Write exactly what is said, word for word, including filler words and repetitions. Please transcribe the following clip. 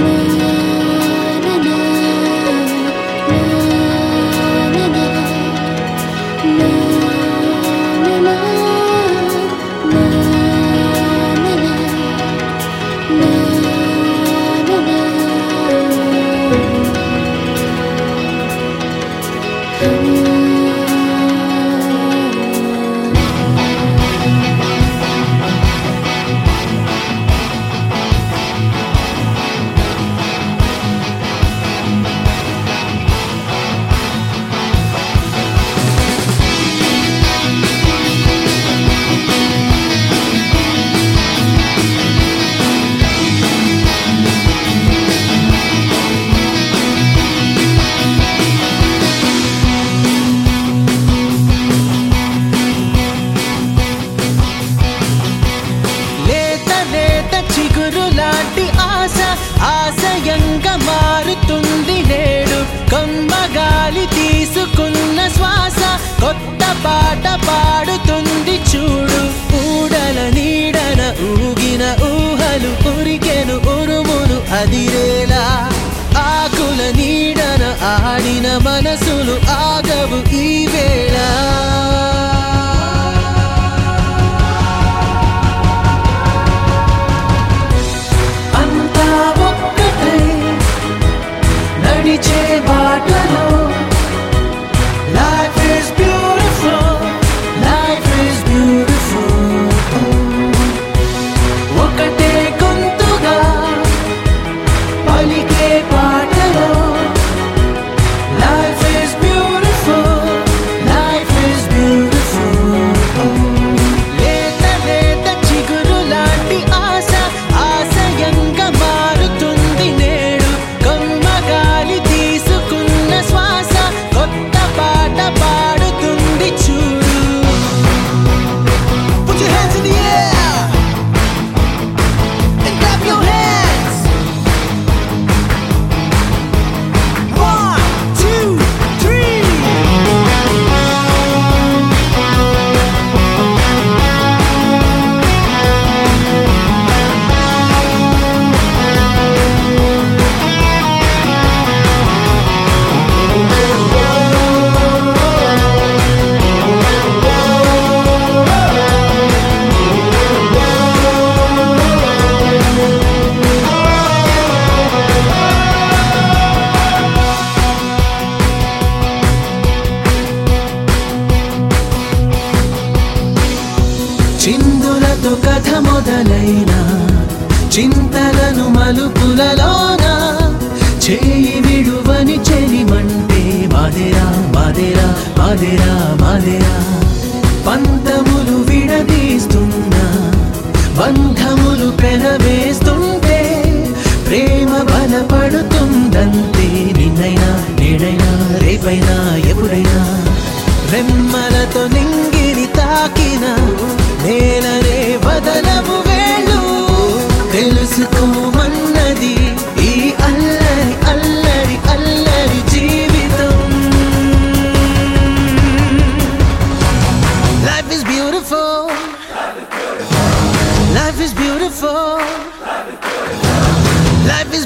ఆశయంగా మారుతుంది నేడు కమ్మగాలి తీసుకున్న శ్వాస కొత్త పాట పాడుతుంది చూడు ఊడల నీడన ఊగిన ఊహలు ఉరికెను ఉరుములు అదిరేలా ఆకుల నీడన ఆడిన మనసులు ఆగవు ఈ వేళ Life is beautiful, life is beautiful. ఒకటే గొంతుగా పలికే పాటలో Life is beautiful, life is beautiful. లేత లేత చిగురు లాంటి ఆశ ఆశయంగా మారుతుంది నేడు కమ్మగాలి తీసుకున్న శ్వాస కొత్త పాట పాడుతుంది చూడు Put your hands in the air and clap your hands One, two, three చిందులతో కథ మొదలైన చింతలను మలుపులలోన చేయి విడువని చెలిమంటే మాదేరా మాదేరా మాదేరా మాదేరా పంతములు విడదీస్తున్నా బంధములు పెనవేస్తుంటే ప్రేమ బలపడుతుందంతే నిన్నైనా నేడైనా రేపైనా ఎప్పుడైనా రెమ్మలతో నింగిని తాకిన నేలనే వదలవు వేళ్ళు తెలుసుకోమన్నది ఈ అల్లరి అల్లరి అల్లరి జీవితం Life is beautiful Life is beautiful Life is